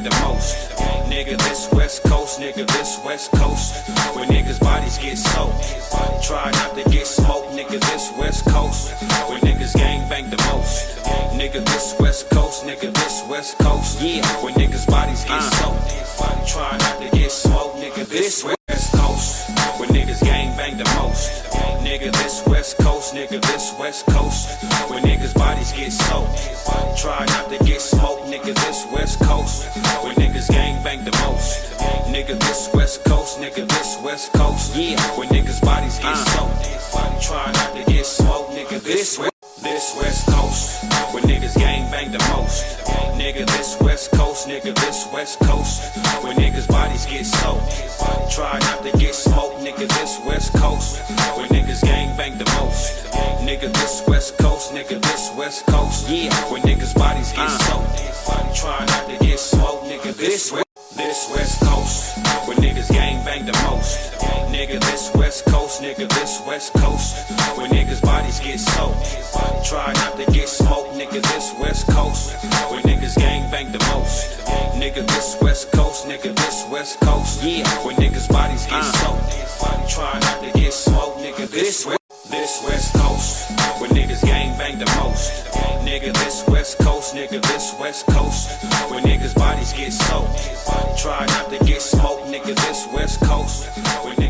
bang the most. Nigga, this West Coast, nigga, this West Coast. When niggas' bodies get soaked, try not to get smoked. Nigga, this West Coast. When niggas gang bang the most. Nigga, this West Coast, nigga, this West Coast. Yeah. When niggas' bodies get soaked, try not to get smoked. Nigga, this West Coast. When niggas gang bang the most. Nigga, this West Coast, nigga, this West Coast. When niggas' bodies get soaked, try not to get smoked. Nigga, this West Coast. When niggas gang bang the most. Nigga, this West Coast, nigga, this West Coast. Yeah. When niggas' bodies get soaked, try not to get smoked. Nigga, this West Coast. When niggas gang bang the most. Nigga, this West Coast, nigga, this West Coast. When niggas' bodies get soaked, try not to get smoked. Nigga, this West Coast. When niggas gang bang the most. Nigga, this West Coast, nigga, this West Coast. Yeah. When niggas' bodies get soaked, try not to get smoked. Nigga, this West Coast. When niggas gang bang the most. Nigga, this West Coast, nigga, this West Coast. When niggas' bodies get soaked, try not to get smoked. Nigga, this West Coast. When niggas gang bang the most. Nigga, this West Coast, nigga, this West Coast. Yeah. When niggas' bodies get soaked, try not to get smoked. Nigga, this West Coast. When niggas gang bang the most. Nigga, this West Coast, nigga, this West Coast. When niggas' bodies get soaked, try not to get smoked. Nigga, this West Coast. When